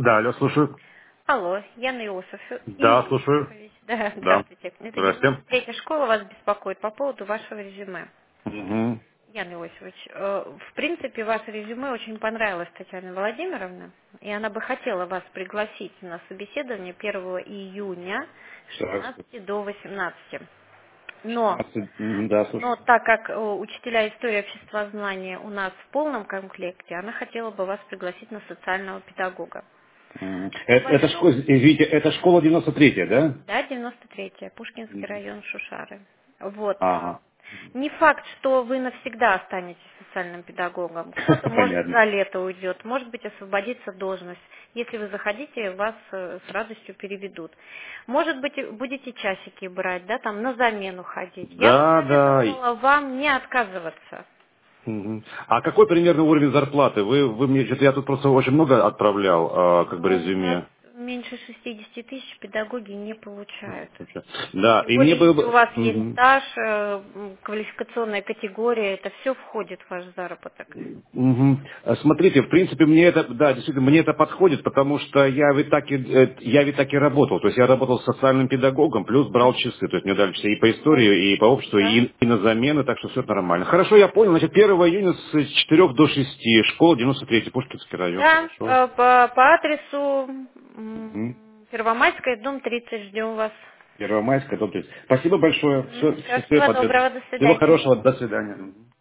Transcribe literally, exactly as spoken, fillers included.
Да, алло, слушаю. Алло, Яна Иосиф. Да, Илья слушаю. Иосифович. Да, Да. здравствуйте. Это девяносто Здрасте. третья школа вас беспокоит по поводу вашего резюме. Угу. Яна Иосифович, э, в принципе, ваше резюме очень понравилось Татьяне Владимировне, и она бы хотела вас пригласить на собеседование первого июня с Так. шестнадцати до восемнадцати. Но, шестнадцать. Мгм, да, но слушаю. так как э, учителя истории обществознания у нас в полном комплекте, она хотела бы вас пригласить на социального педагога. Мгм. По Это, это, школа, большому извините, это школа девяносто третья, да? Да, девяносто третья, Пушкинский Мгм. район, Шушары. Вот. Ага. Не факт, что вы навсегда останетесь социальным педагогом. Кто-то, может, Понятно. за лето уйдет, может быть, освободится должность. Если вы заходите, вас э, с радостью переведут. Может быть, и будете часики брать, да, там на замену ходить. Я бы Да, да. советовала вам не отказываться. Мгм. А какой примерно уровень зарплаты? Вы, вы мне, что-то я тут просто очень много отправлял, а, как бы Ну, у нас резюме. меньше шестидесяти тысяч педагоги не получают. Да, Тем и мне более, было если у бы... вас есть Мгм. стаж, э, м, квалификационная категория, это все входит в ваш заработок. Мгм. А Смотрите, в принципе, мне это, да, действительно, мне это подходит, потому что я ведь так и, э, я ведь так и работал. То есть я работал с социальным педагогом, плюс брал часы. То есть мне дали часы и по Ну, истории, и по обществу, да. и, и на замены, так что все это нормально. Хорошо, я понял. Значит, первого июня с четырёх до шести, школа девяносто третий, Пушкинский район. Да, Хорошо. э, по, по адресу Мгм. м, Первомайская, дом тридцать, ждем вас. Первомайская, дом тридцать. Спасибо большое. Мгм. Все, Всё, счастливо, всего подвет. доброго, до Всего свидания. хорошего, до свидания. Мгм.